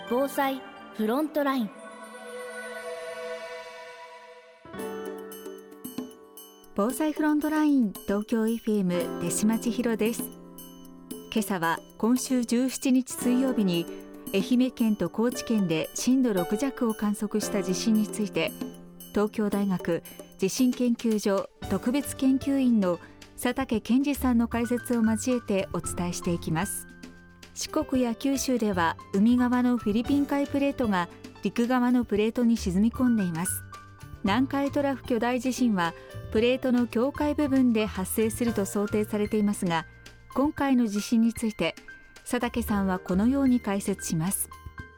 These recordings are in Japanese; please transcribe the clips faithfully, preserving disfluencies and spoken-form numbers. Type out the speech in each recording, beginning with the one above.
防災フロントライン。 防災フロントライン東京 エフエム 出島千尋です。今朝は今週じゅうしちにち水曜日に愛媛県と高知県で震度ろく弱を観測した地震について、東京大学地震研究所特別研究員の佐竹健二さんの解説を交えてお伝えしていきます。四国や九州では海側のフィリピン海プレートが陸側のプレートに沈み込んでいます。南海トラフ巨大地震はプレートの境界部分で発生すると想定されていますが、今回の地震について佐竹さんはこのように解説します。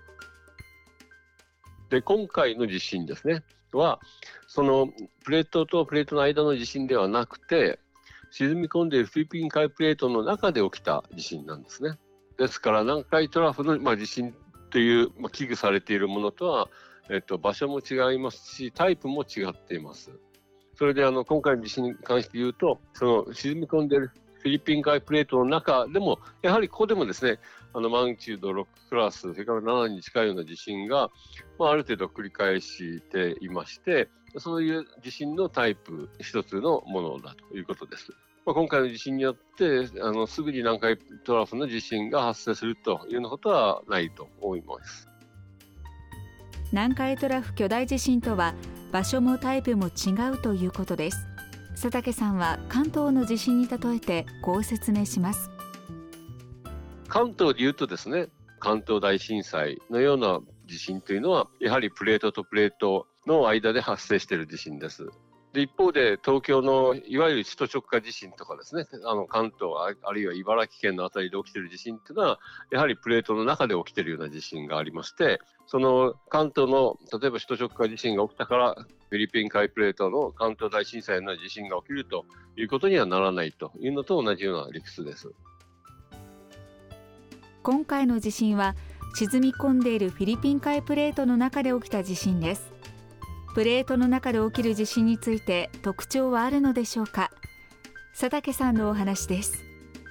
で今回の地震ですねは、そのプレートとプレートの間の地震ではなくて、沈み込んでいるフィリピン海プレートの中で起きた地震なんですね。ですから南海トラフの、まあ、地震という、まあ、危惧されているものとは、えっと、場所も違いますし、タイプも違っています。それであの今回の地震に関して言うと、その沈み込んでいるフィリピン海プレートの中でも、やはりここでもですね、あのマグニチュードろくクラス、それからななに近いような地震が、まあ、ある程度繰り返していまして、そういう地震のタイプ一つのものだということです。まあ、今回の地震によってあのすぐに南海トラフの地震が発生するというようなことはないと思います。 南海トラフ巨大地震とは場所もタイプも違うということです。佐竹さんは関東の地震に例えてこう説明します。 関東でいうとですね、関東大震災のような地震というのはやはりプレートとプレートの間で発生している地震です。で一方で東京のいわゆる首都直下地震とかですね、あの関東あるいは茨城県のあたりで起きている地震というのはやはりプレートの中で起きているような地震がありまして、その関東の例えば首都直下地震が起きたからフィリピン海プレートの関東大震災の地震が起きるということにはならないというのと同じような理屈です。 今回の地震は沈み込んでいるフィリピン海プレートの中で起きた地震です。プレートの中で起きる地震について特徴はあるのでしょうか。佐竹さんのお話です。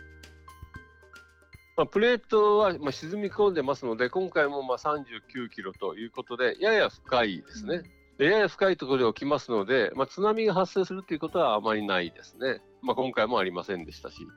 まあ、プレートはまあ沈み込んでますので、今回もまあさんじゅうきゅうキロということでやや深いですね。でやや深いところで起きますので、まあ、津波が発生するということはあまりないですね。まあ、今回もありませんでしたし。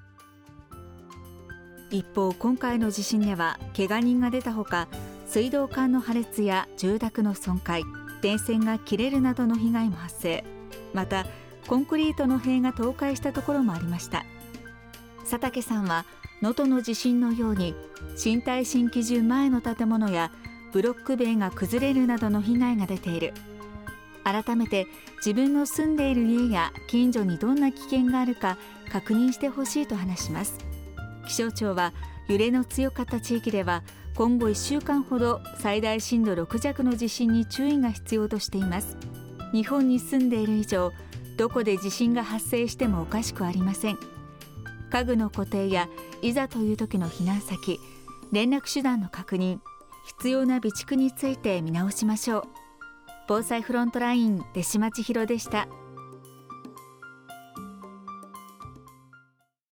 一方、今回の地震では怪我人が出たほか、水道管の破裂や住宅の損壊、電線が切れるなどの被害も発生。またコンクリートの塀が倒壊したところもありました。佐竹さんは能登の地震のように新耐震基準前の建物やブロック塀が崩れるなどの被害が出ている。改めて自分の住んでいる家や近所にどんな危険があるか確認してほしいと話します。気象庁は揺れの強かった地域では今後いっしゅうかんほど最大震度ろく弱の地震に注意が必要としています。日本に住んでいる以上、どこで地震が発生してもおかしくありません。家具の固定やいざという時の避難先、連絡手段の確認、必要な備蓄について見直しましょう。防災フロントライン出島千尋でした。